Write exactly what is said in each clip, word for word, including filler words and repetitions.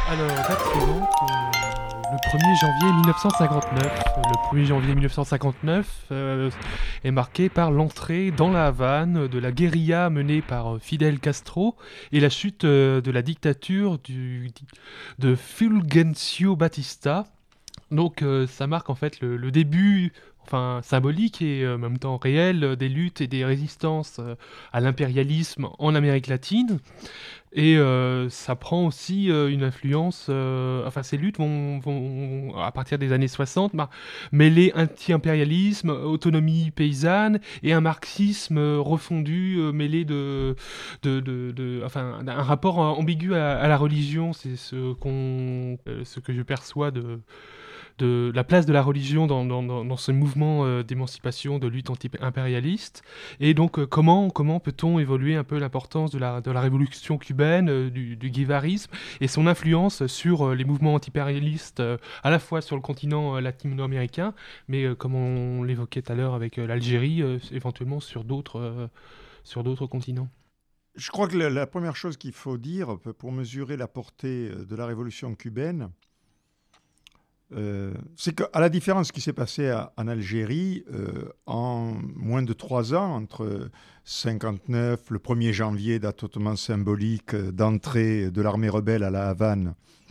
Alors, date suivante, euh, le premier janvier mille neuf cent cinquante-neuf. Le premier janvier mille neuf cent cinquante-neuf euh, est marqué par l'entrée dans la Havane de la guérilla menée par euh, Fidel Castro et la chute euh, de la dictature du, de Fulgencio Batista. Donc euh, ça marque en fait le, le début, enfin symbolique et euh, en même temps réel, euh, des luttes et des résistances euh, à l'impérialisme en Amérique latine. Et euh, ça prend aussi euh, une influence, euh, enfin ces luttes vont, vont à partir des années soixante, mar- mêler anti-impérialisme, autonomie paysanne et un marxisme euh, refondu, euh, mêlé de, de, de, de- enfin un rapport euh, ambigu à, à la religion. C'est ce qu'on, euh, ce que je perçois de de la place de la religion dans, dans, dans, dans ce mouvement euh, d'émancipation, de lutte anti-impérialiste. Et donc, euh, comment, comment peut-on évoluer un peu l'importance de la, de la révolution cubaine, euh, du, du guévarisme, et son influence sur euh, les mouvements anti-impérialistes, euh, à la fois sur le continent euh, latino-américain, mais euh, comme on l'évoquait tout à l'heure avec euh, l'Algérie, euh, éventuellement sur d'autres, euh, sur d'autres continents. Je crois que la, la première chose qu'il faut dire pour mesurer la portée de la révolution cubaine, euh, c'est qu'à la différence de ce qui s'est passé à- en Algérie, euh, en moins de trois ans, entre cinquante-neuf, le premier janvier, date hautement symbolique euh, d'entrée de l'armée rebelle à la Havane,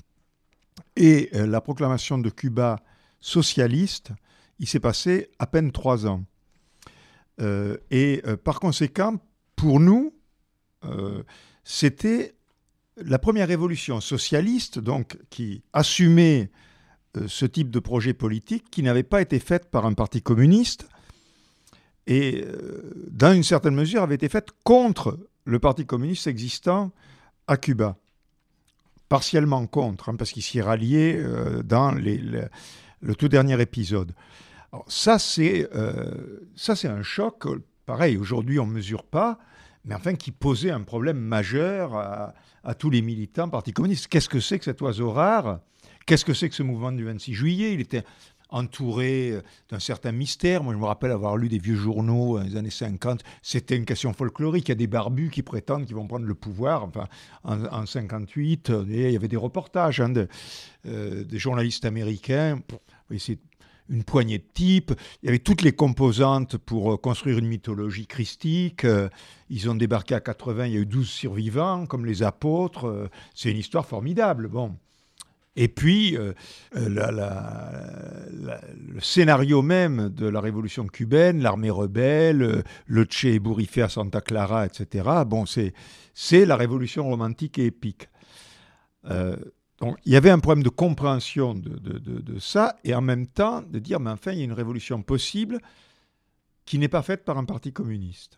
et euh, la proclamation de Cuba socialiste, il s'est passé à peine trois ans. Euh, et euh, par conséquent, pour nous, euh, c'était la première révolution socialiste, donc qui assumait euh, ce type de projet politique, qui n'avait pas été faite par un parti communiste et, euh, dans une certaine mesure, avait été faite contre le parti communiste existant à Cuba. Partiellement contre, hein, parce qu'il s'y est rallié euh, dans les, les, le tout dernier épisode. Alors, ça, c'est, euh, ça, c'est un choc. Pareil, aujourd'hui, on ne mesure pas, mais enfin, qui posait un problème majeur à, à tous les militants parti communiste. Qu'est-ce que c'est que cet oiseau rare ? Qu'est-ce que c'est que ce mouvement du vingt-six juillet ? Il était entouré d'un certain mystère. Moi, je me rappelle avoir lu des vieux journaux dans les années cinquante. C'était une question folklorique. Il y a des barbus qui prétendent qu'ils vont prendre le pouvoir. Enfin, en, en cinquante-huit, il y avait des reportages hein, de, euh, des journalistes américains. Oui, c'est une poignée de types. Il y avait toutes les composantes pour construire une mythologie christique. Ils ont débarqué à quatre-vingts, il y a eu douze survivants, comme les apôtres. C'est une histoire formidable. Bon. Et puis, euh, la, la, la, le scénario même de la révolution cubaine, l'armée rebelle, le Che ébouriffé à Santa Clara, et cetera, bon, c'est, c'est la révolution romantique et épique. Euh, donc, il y avait un problème de compréhension de, de, de, de ça, et en même temps, de dire, mais enfin, il y a une révolution possible qui n'est pas faite par un parti communiste.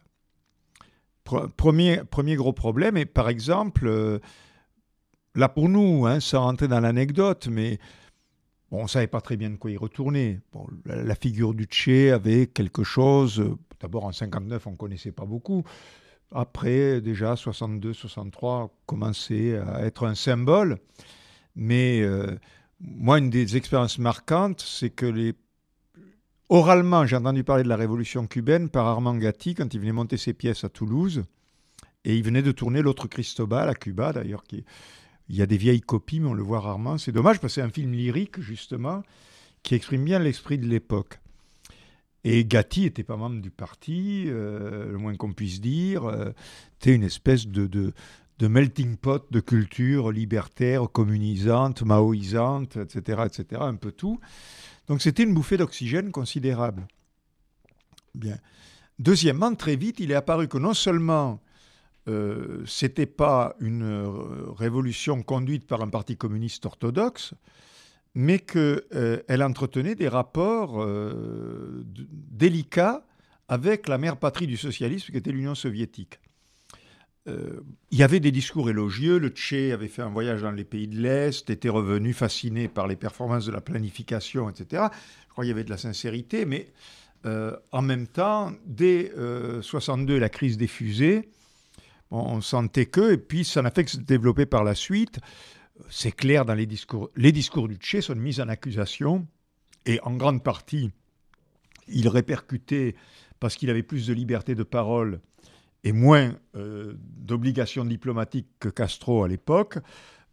Premier, premier gros problème, et par exemple... Euh, Là, pour nous, hein, sans rentrer dans l'anecdote, mais bon, on ne savait pas très bien de quoi y retourner. Bon, la, la figure du Che avait quelque chose. Euh, d'abord, en cinquante-neuf, on ne connaissait pas beaucoup. Après, déjà, soixante-deux, soixante-trois, commençait à être un symbole. Mais euh, moi, une des expériences marquantes, c'est que les... oralement, j'ai entendu parler de la révolution cubaine par Armand Gatti quand il venait monter ses pièces à Toulouse. Et il venait de tourner L'autre Cristobal à Cuba, d'ailleurs, qui... Il y a des vieilles copies, mais on le voit rarement. C'est dommage parce que c'est un film lyrique, justement, qui exprime bien l'esprit de l'époque. Et Gatti n'était pas membre du parti, euh, le moins qu'on puisse dire. Euh, c'était une espèce de, de, de melting pot de culture libertaire, communisante, maoïsante, et cetera, et cetera, un peu tout. Donc c'était une bouffée d'oxygène considérable. Bien. Deuxièmement, très vite, il est apparu que non seulement... Euh, ce n'était pas une euh, révolution conduite par un parti communiste orthodoxe, mais qu'elle euh, entretenait des rapports euh, d- délicats avec la mère patrie du socialisme, qui était l'Union soviétique. Euh, il y avait des discours élogieux. Le Che avait fait un voyage dans les pays de l'Est, était revenu fasciné par les performances de la planification, et cetera. Je crois qu'il y avait de la sincérité, mais euh, en même temps, dès euh, soixante-deux, la crise des fusées, on sentait que, et puis ça n'a fait que se développer par la suite. C'est clair dans les discours. Les discours du Che sont mis en accusation, et en grande partie, il répercutait parce qu'il avait plus de liberté de parole et moins euh, d'obligations diplomatiques que Castro à l'époque.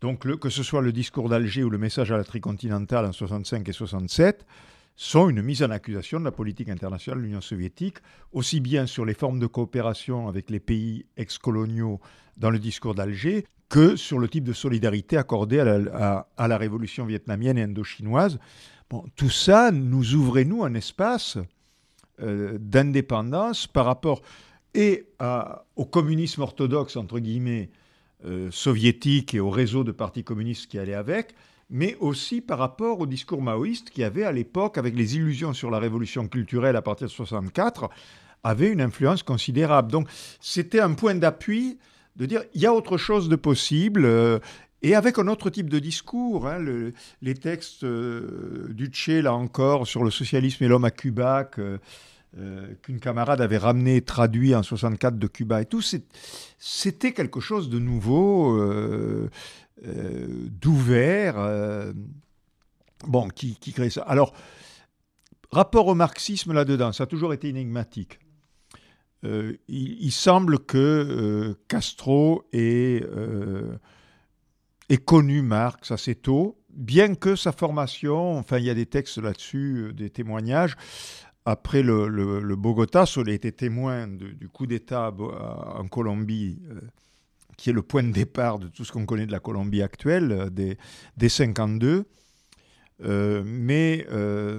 donc le, que ce soit le discours d'Alger ou le message à la tricontinentale en soixante-cinq et soixante-sept, sont une mise en accusation de la politique internationale de l'Union soviétique, aussi bien sur les formes de coopération avec les pays ex-coloniaux dans le discours d'Alger, que sur le type de solidarité accordée à la, à, à la révolution vietnamienne et indo-chinoise. Bon, tout ça nous ouvrait, nous, un espace euh, d'indépendance par rapport et à, au communisme orthodoxe, entre guillemets, euh, soviétique et au réseau de partis communistes qui allaient avec, mais aussi par rapport au discours maoïste qui avait à l'époque, avec les illusions sur la révolution culturelle à partir de soixante-quatre, avait une influence considérable. Donc c'était un point d'appui de dire il y a autre chose de possible, euh, et avec un autre type de discours. Hein, le, les textes euh, d'Uche, là encore, sur le socialisme et l'homme à Cuba, que, euh, qu'une camarade avait ramené, traduit en soixante-quatre de Cuba et tout, c'est, c'était quelque chose de nouveau, euh, euh, d'ouvert, euh, bon, qui, qui crée ça. Alors, rapport au marxisme là-dedans, ça a toujours été énigmatique. Euh, il, il semble que euh, Castro ait, euh, ait connu Marx assez tôt, bien que sa formation, enfin il y a des textes là-dessus, euh, des témoignages, après le, le, le Bogota, il a été témoin de, du coup d'État en Colombie, euh, qui est le point de départ de tout ce qu'on connaît de la Colombie actuelle, euh, des, des cinquante-deux, euh, mais... Euh,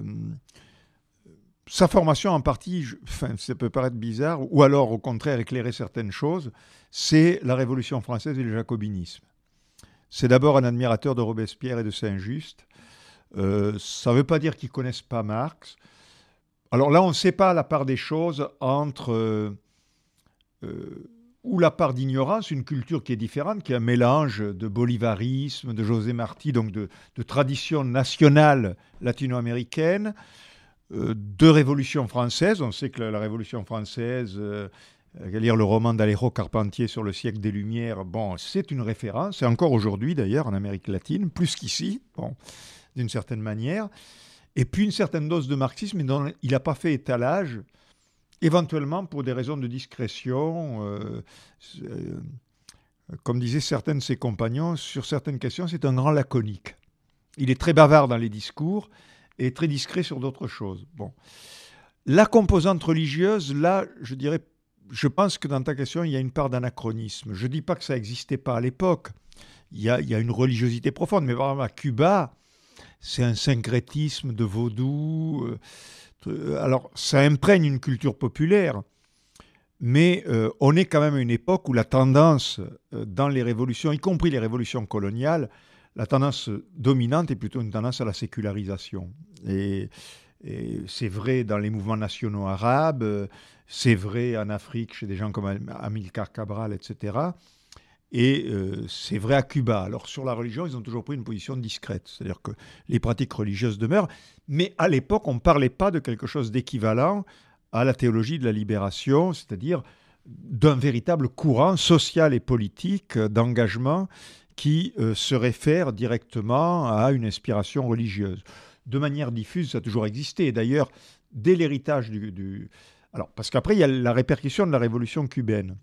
sa formation, en partie, je, enfin, ça peut paraître bizarre, ou alors au contraire éclairer certaines choses, c'est la Révolution française et le jacobinisme. C'est d'abord un admirateur de Robespierre et de Saint-Just. Euh, ça ne veut pas dire qu'ils ne connaissent pas Marx. Alors là, on ne sait pas la part des choses entre euh, euh, ou la part d'ignorance, une culture qui est différente, qui est un mélange de bolivarisme, de José Martí, donc de, de tradition nationale latino-américaine, de Révolution française. On sait que la, la Révolution française, euh, lire le roman d'Alejo Carpentier sur le siècle des Lumières, bon, c'est une référence, et encore aujourd'hui d'ailleurs en Amérique latine, plus qu'ici, bon, d'une certaine manière. Et puis une certaine dose de marxisme dont il n'a pas fait étalage, éventuellement pour des raisons de discrétion. Euh, euh, comme disaient certains de ses compagnons, sur certaines questions, c'est un grand laconique. Il est très bavard dans les discours, et très discret sur d'autres choses. Bon. La composante religieuse, là, je dirais, je pense que dans ta question, il y a une part d'anachronisme. Je ne dis pas que ça n'existait pas à l'époque. Il y a, il y a une religiosité profonde, mais par exemple à Cuba, c'est un syncrétisme de vaudou. Euh, alors, ça imprègne une culture populaire, mais euh, on est quand même à une époque où la tendance euh, dans les révolutions, y compris les révolutions coloniales, la tendance dominante est plutôt une tendance à la sécularisation. Et, et c'est vrai dans les mouvements nationaux arabes, c'est vrai en Afrique chez des gens comme Amilcar Cabral, et cetera. Et euh, c'est vrai à Cuba. Alors sur la religion, ils ont toujours pris une position discrète. C'est-à-dire que les pratiques religieuses demeurent. Mais à l'époque, on ne parlait pas de quelque chose d'équivalent à la théologie de la libération, c'est-à-dire d'un véritable courant social et politique d'engagement qui euh, se réfère directement à une inspiration religieuse. De manière diffuse, ça a toujours existé. D'ailleurs, dès l'héritage du... du... Alors, parce qu'après, il y a la répercussion de la révolution cubaine.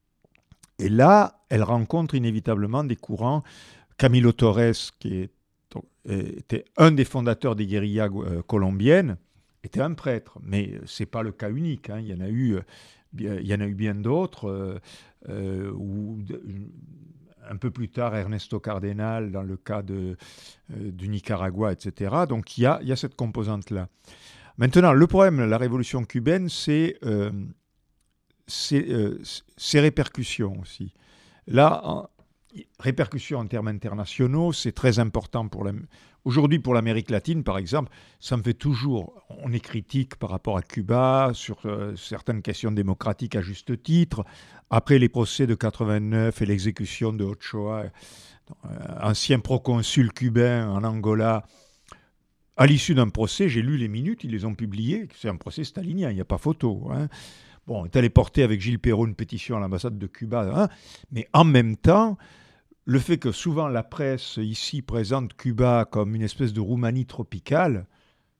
Et là, elle rencontre inévitablement des courants. Camilo Torres, qui est, était un des fondateurs des guérillas euh, colombiennes, était un prêtre. Mais ce n'est pas le cas unique. Hein. Il y en a eu, il y en a eu bien d'autres. Euh, euh, où, un peu plus tard, Ernesto Cardenal, dans le cas de, euh, du Nicaragua, et cetera. Donc, il y a, il y a cette composante-là. Maintenant, le problème de la révolution cubaine, c'est euh, ses euh, répercussions aussi. Là, en, répercussions en termes internationaux, c'est très important pour la... Aujourd'hui, pour l'Amérique latine, par exemple, ça me fait toujours... On est critique par rapport à Cuba, sur euh, certaines questions démocratiques à juste titre. Après les procès de quatre-vingt-neuf et l'exécution de Ochoa, euh, ancien proconsul cubain en Angola, à l'issue d'un procès, j'ai lu les minutes, ils les ont publiées. C'est un procès stalinien, il n'y a pas photo. Hein. Bon, on est allé porter avec Gilles Perrault une pétition à l'ambassade de Cuba. Hein, mais en même temps... Le fait que souvent la presse ici présente Cuba comme une espèce de Roumanie tropicale,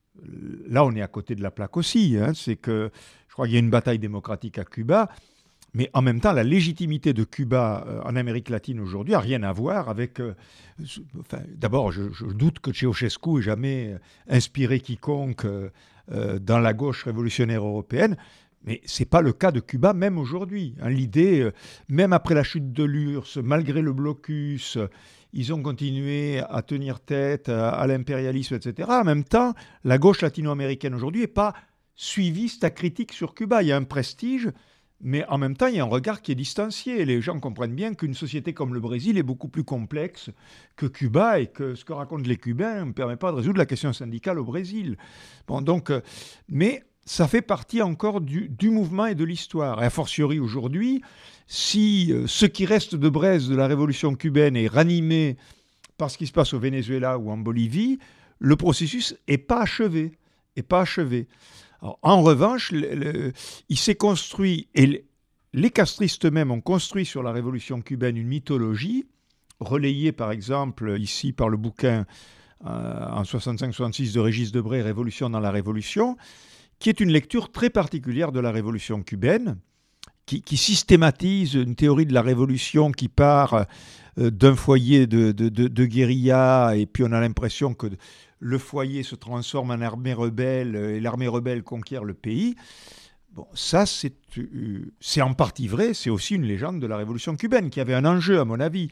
là on est à côté de la plaque aussi. Hein. C'est que je crois qu'il y a une bataille démocratique à Cuba, Mais en même temps, la légitimité de Cuba euh, en Amérique latine aujourd'hui n'a rien à voir avec... Euh, enfin, d'abord, je, je doute que Ceausescu ait jamais inspiré quiconque euh, euh, dans la gauche révolutionnaire européenne, mais ce n'est pas le cas de Cuba même aujourd'hui. Hein, l'idée, euh, même après la chute de l'U R S S, malgré le blocus, euh, ils ont continué à tenir tête à, à l'impérialisme, et cetera. En même temps, la gauche latino-américaine aujourd'hui n'est pas suiviste à critique sur Cuba. Il y a un prestige... Mais en même temps, il y a un regard qui est distancié. Les gens comprennent bien qu'une société comme le Brésil est beaucoup plus complexe que Cuba et que ce que racontent les Cubains ne permet pas de résoudre la question syndicale au Brésil. Bon, donc, euh, mais ça fait partie encore du, du mouvement et de l'histoire. Et a fortiori aujourd'hui, si euh, ce qui reste de Brest de la révolution cubaine est ranimé par ce qui se passe au Venezuela ou en Bolivie, le processus n'est pas achevé. Est pas achevé. Alors, en revanche, le, le, il s'est construit, et les castristes eux-mêmes ont construit sur la révolution cubaine une mythologie, relayée par exemple ici par le bouquin euh, en soixante-cinq soixante-six de Régis Debray, Révolution dans la Révolution, qui est une lecture très particulière de la révolution cubaine, qui, qui systématise une théorie de la révolution qui part euh, d'un foyer de, de, de, de guérilla, et puis on a l'impression que le foyer se transforme en armée rebelle et l'armée rebelle conquiert le pays. Bon, ça, c'est, euh, c'est en partie vrai. C'est aussi une légende de la révolution cubaine qui avait un enjeu, à mon avis,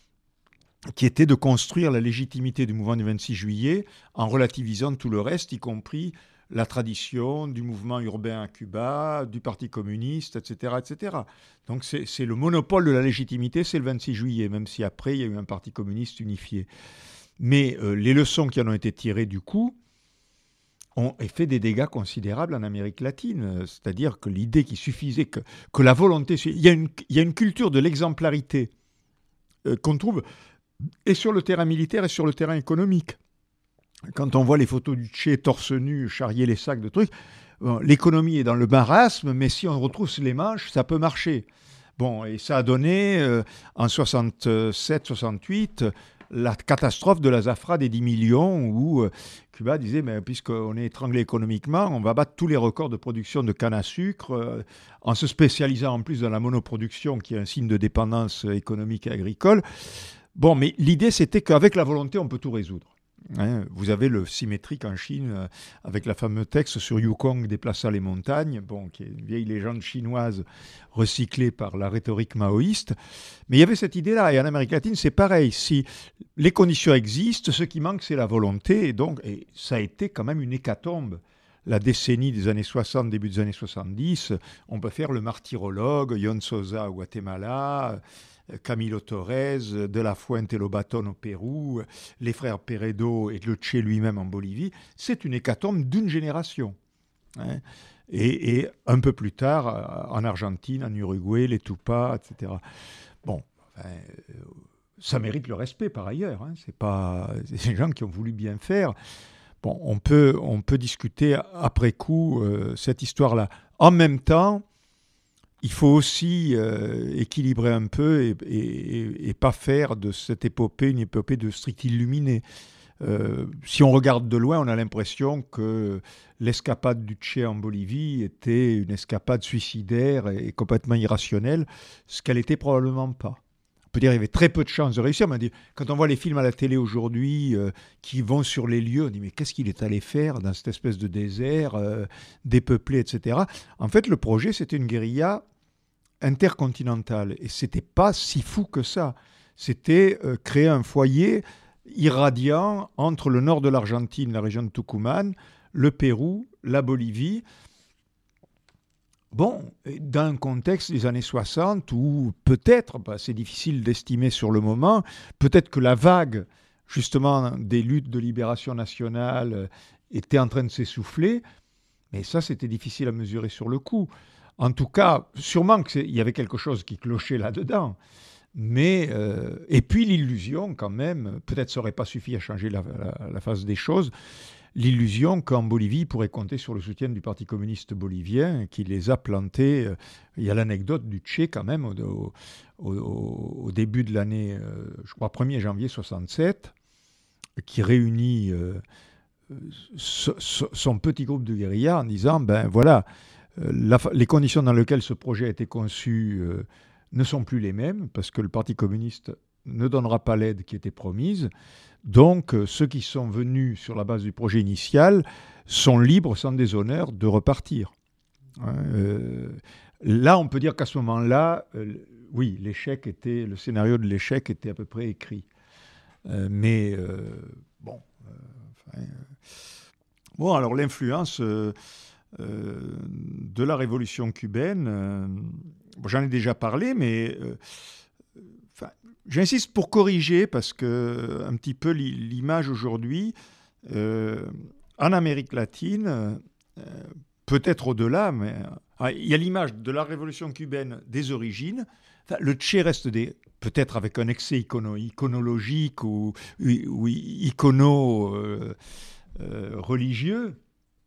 qui était de construire la légitimité du mouvement du vingt-six juillet en relativisant tout le reste, y compris la tradition du mouvement urbain à Cuba, du Parti communiste, et cetera, et cetera. Donc c'est, c'est le monopole de la légitimité, c'est le vingt-six juillet, même si après, il y a eu un Parti communiste unifié. Mais euh, les leçons qui en ont été tirées du coup ont fait des dégâts considérables en Amérique latine. C'est-à-dire que l'idée qu'il suffisait que, que la volonté... Il y, a une, il y a une culture de l'exemplarité euh, qu'on trouve et sur le terrain militaire et sur le terrain économique. Quand on voit les photos du Che torse nu, charrier les sacs de trucs, bon, l'économie est dans le marasme, mais si on retrousse les manches, ça peut marcher. Bon, et ça a donné euh, en soixante-sept soixante-huit... la catastrophe de la Zafra des dix millions où euh, Cuba disait, mais puisqu'on est étranglé économiquement, on va battre tous les records de production de canne à sucre euh, en se spécialisant en plus dans la monoproduction qui est un signe de dépendance économique et agricole. Bon, mais l'idée c'était qu'avec la volonté, on peut tout résoudre. Hein, vous avez le symétrique en Chine euh, avec la fameuse texte sur Yukong déplaçant les montagnes, bon, qui est une vieille légende chinoise recyclée par la rhétorique maoïste. Mais il y avait cette idée-là. Et en Amérique latine, c'est pareil. Si les conditions existent, ce qui manque, c'est la volonté. Et donc, et ça a été quand même une hécatombe. La décennie des années soixante, début des années soixante-dix, on peut faire le martyrologue, Yon Sosa au Guatemala, Camilo Torres, De La Fuente et Lobaton au Pérou, les frères Peredo et le Che lui-même en Bolivie. C'est une hécatombe d'une génération. Hein. Et, et un peu plus tard, en Argentine, en Uruguay, les Tupas, et cetera. Bon, enfin, ça mérite le respect par ailleurs. Hein. C'est pas c'est des gens qui ont voulu bien faire. Bon, on peut, on peut discuter après coup euh, cette histoire-là. En même temps, il faut aussi euh, équilibrer un peu et, et, et pas faire de cette épopée une épopée de strict illuminé. Euh, si on regarde de loin, on a l'impression que l'escapade du Che en Bolivie était une escapade suicidaire et, et complètement irrationnelle, ce qu'elle n'était probablement pas. On peut dire qu'il y avait très peu de chances de réussir. Mais quand on voit les films à la télé aujourd'hui euh, qui vont sur les lieux, on dit mais qu'est-ce qu'il est allé faire dans cette espèce de désert euh, dépeuplé, et cetera. En fait, le projet, c'était une guérilla intercontinentale. Et ce n'était pas si fou que ça. C'était euh, créer un foyer irradiant entre le nord de l'Argentine, la région de Tucumán, le Pérou, la Bolivie. Bon, dans un contexte des années soixante où peut-être, bah, c'est difficile d'estimer sur le moment, peut-être que la vague justement des luttes de libération nationale était en train de s'essouffler, mais ça c'était difficile à mesurer sur le coup. En tout cas, sûrement qu'il y avait quelque chose qui clochait là-dedans. Mais, euh, et puis l'illusion quand même, peut-être ça n'aurait pas suffi à changer la, la, la face des choses, l'illusion qu'en Bolivie, il pourrait compter sur le soutien du Parti communiste bolivien, qui les a plantés. Il y a l'anecdote du Che quand même, au, au, au, au début de l'année, je crois, premier janvier soixante-sept, qui réunit euh, so, so, son petit groupe de guérilla en disant, ben voilà, la, les conditions dans lesquelles ce projet a été conçu euh, ne sont plus les mêmes, parce que le Parti communiste ne donnera pas l'aide qui était promise. Donc, euh, ceux qui sont venus sur la base du projet initial sont libres, sans déshonneur, de repartir. Hein, euh, là, on peut dire qu'à ce moment-là, euh, oui, l'échec était, le scénario de l'échec était à peu près écrit. Euh, mais, euh, bon... Euh, enfin, euh, bon, alors l'influence... Euh, Euh, de la révolution cubaine, euh, bon, j'en ai déjà parlé, mais euh, enfin, j'insiste pour corriger parce que un petit peu l'image aujourd'hui euh, en Amérique latine, euh, peut-être au-delà, mais euh, il y a l'image de la révolution cubaine des origines. Enfin, le Che reste des peut-être avec un excès icono, iconologique ou, ou icono euh, euh, religieux.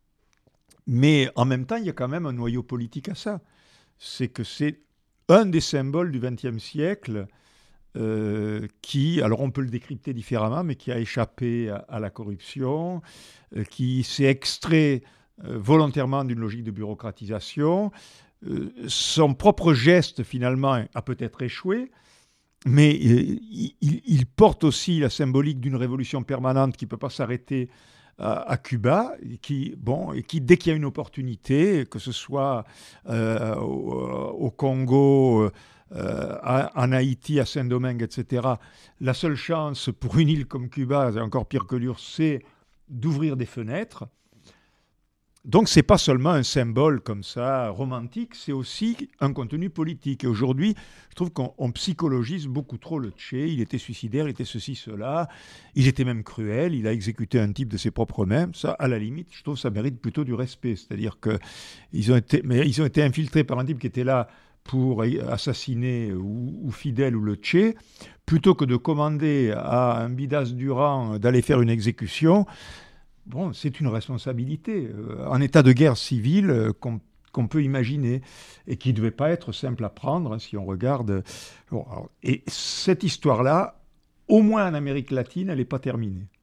Mais en même temps, il y a quand même un noyau politique à ça. C'est que c'est un des symboles du vingtième siècle euh, qui, alors on peut le décrypter différemment, mais qui a échappé à, à la corruption, euh, qui s'est extrait euh, volontairement d'une logique de bureaucratisation. Euh, son propre geste, finalement, a peut-être échoué, mais euh, il, il porte aussi la symbolique d'une révolution permanente qui ne peut pas s'arrêter à Cuba, qui, bon, et qui, dès qu'il y a une opportunité, que ce soit euh, au, au Congo, euh, à, en Haïti, à Saint-Domingue, et cetera, la seule chance pour une île comme Cuba, c'est encore pire que l'U R S S, c'est d'ouvrir des fenêtres. Donc, ce n'est pas seulement un symbole comme ça, romantique, c'est aussi un contenu politique. Et aujourd'hui, je trouve qu'on on psychologise beaucoup trop le Che. Il était suicidaire, il était ceci, cela. Il était même cruel, il a exécuté un type de ses propres mains. Ça, à la limite, je trouve que ça mérite plutôt du respect. C'est-à-dire qu'ils ont été, mais ils ont été infiltrés par un type qui était là pour assassiner ou, ou Fidel ou le Che, plutôt que de commander à un Bidas Durand d'aller faire une exécution. Bon, c'est une responsabilité euh, en état de guerre civile euh, qu'on, qu'on peut imaginer et qui ne devait pas être simple à prendre hein, si on regarde. Bon, alors, et cette histoire-là, au moins en Amérique latine, elle n'est pas terminée.